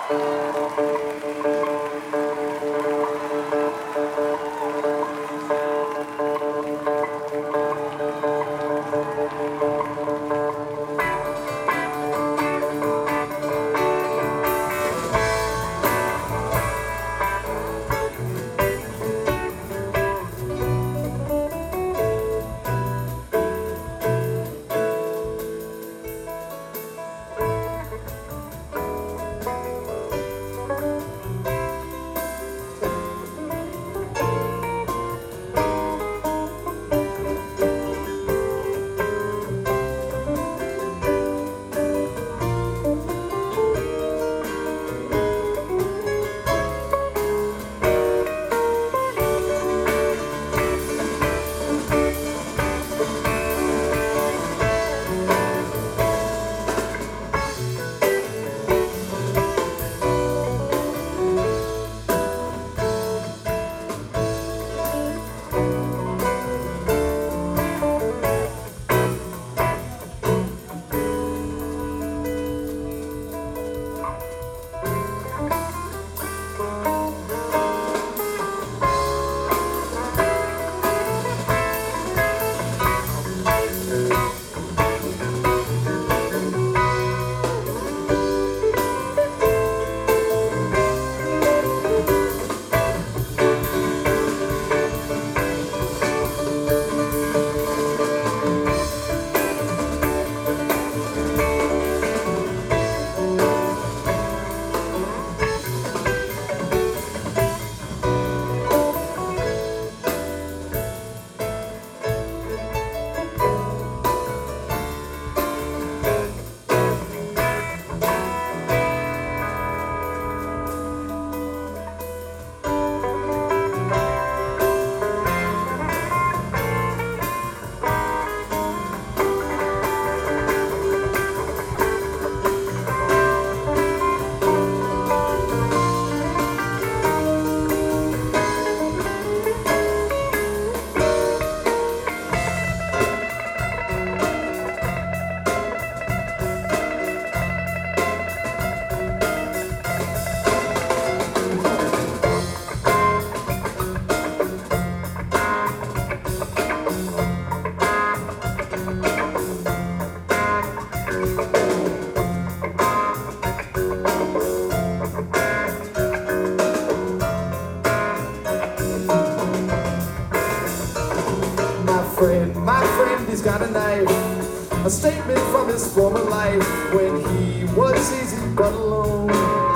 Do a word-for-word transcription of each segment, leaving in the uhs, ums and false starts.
Got a knife, a statement from his former life when he was easy but alone.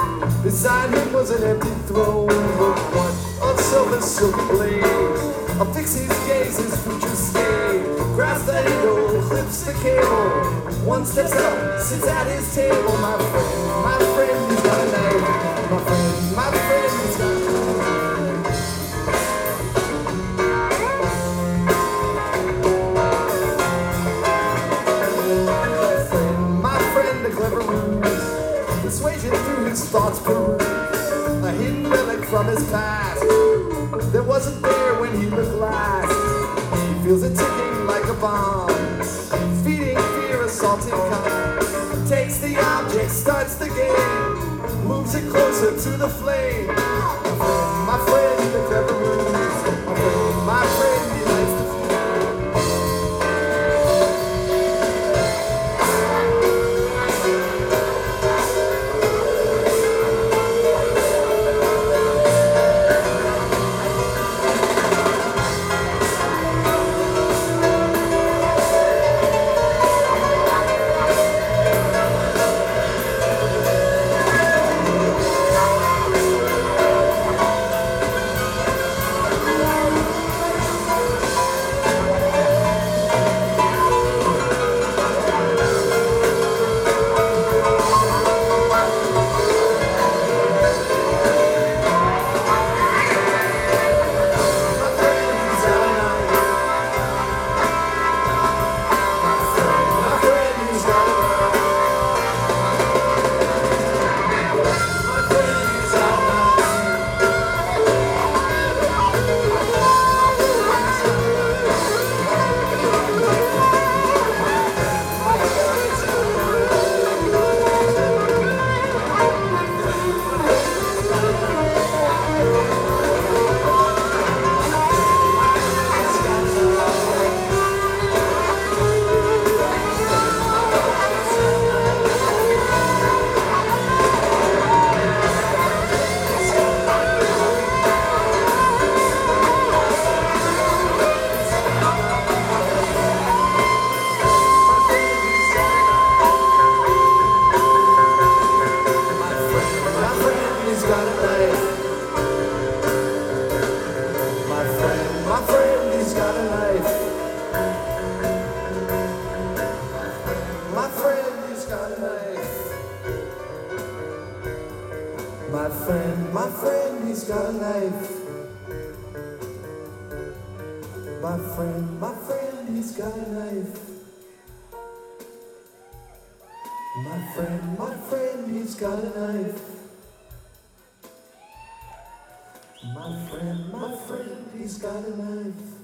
Beside him was an empty throne, but one of silver silky blade. I'll fix his gaze, his future stay. Grasps the handle, clips the cable. One steps up, sits at his table. My friend, my friend, he's got a knife. My friend, my friend, he's got a knife. Persuasion through his thoughts peruse, a hidden relic from his past that wasn't there when he looked last. He feels it ticking like a bomb, feeding fear, assaulting calm. Takes the object, starts the game, moves it closer to the flame. My friend, my friend, the clever ruse. My friend, my friend, he likes to My friend, my friend, he's got a knife. My friend, my friend, he's got a knife. My friend, my friend, he's got a knife. My friend, my friend, he's got a knife.